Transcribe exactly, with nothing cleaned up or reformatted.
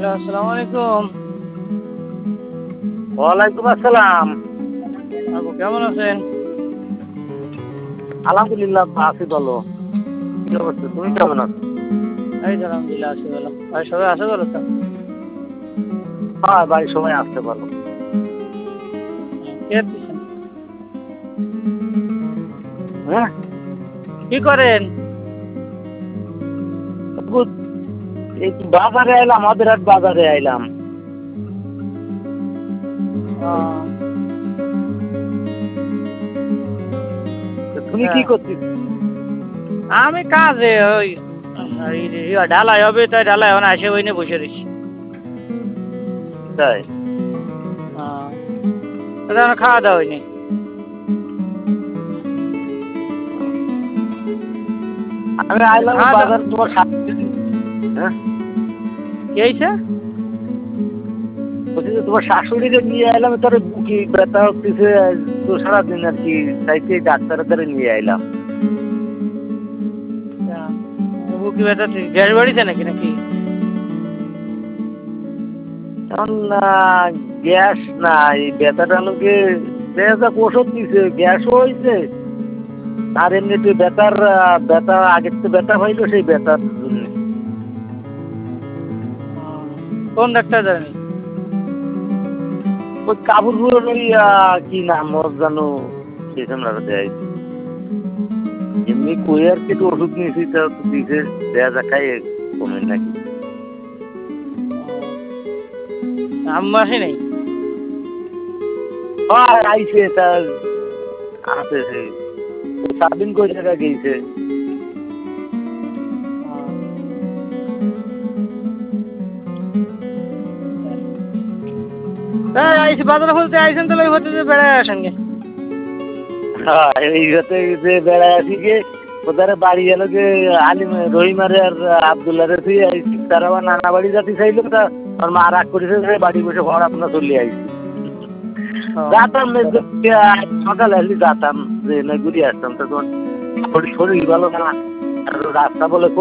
Hello, আসসালামু আলাইকুম। ওয়ালাইকুম আসসালাম। আপু কেমন আছেন? আলহামদুলিল্লাহ আছি ভালো। কি অবস্থা? তুমি কেমন আছো? এই তো আলহামদুলিল্লাহ আছি ভালো। ভাই সবাই আছে ভালো তো? হ্যাঁ বাড়ির সবাই আসতে ভালো। কে দিচ্ছেন? হ্যাঁ কি করেন? বুঝ, এই তো বাজারে আইলাম, আমাদের হাট বাজারে আইলাম। আহ, তো তুমি কি হ্যাঁ। করছিস? আমি কাজে ওই এই যে ইয়া ঢালাই হবে, তাই ঢালাই এখন আসে ওই নিয়ে বসে রয়েছি। তাই আহ, তাহলে আমার খাওয়া দাওয়া হয়নি। আমি আইলাম খাওয়া দাওয়া বাজার তোমার শাশুড়ি। হ্যাঁ কি হয়েছে? বলছি যে তোমার শাশুড়িকে নিয়ে আইলাম, তার বুকি ব্যথা হচ্ছে তো সারাদিন আর কি, তাইতে ডাক্তারের দ্বারা নিয়ে আইলাম। বুকি ব্যথা গ্যাস বাড়িছে নাকি নাকি? এখন গ্যাস না, এই ব্যথাটা লোকে দেখা ওষুধ দিছে, গ্যাসও হয়েছে আর এমনিতে ব্যথার আহ, ব্যথা আগের তো ব্যথা হইলো সেই ব্যথার জন্য। আহ, কোন ডাক্তার জানেন? ওই কাবুলপুরের ওই আহ, কি নাম ওর জানো, সেই আমরা দেয় এমনি কই আর কি, একটু ওষুধ নিয়েছি তা তো দিছে, দেয়া যা খাই কমে নাকি। আম্মা আসে নাই? আর আইছে তার আছে সেই সাত দিন কই জায়গা গেছে। হ্যাঁ আইসি বাজারে বলতে আইসেন তাহলে ওই হতে যে বেড়ায় আসেন গে। হ্যাঁ এই হতে যে বেড়ায় আসি গে, ওদের বাড়ি গেল যে আলিম রহিমারে আর আবদুল্লারে তুই আইসি, তারা আবার নানা বাড়ি যাতে চাইলো, তা আমার মা রাগ করেছে যে বাড়ি বসে ঘর আপনার চলে আইসি। যাতাম সকালে আসলি যাতাম যে না ঘুরে আসতাম, তখন শরীর ভালো না আর রাস্তা বলে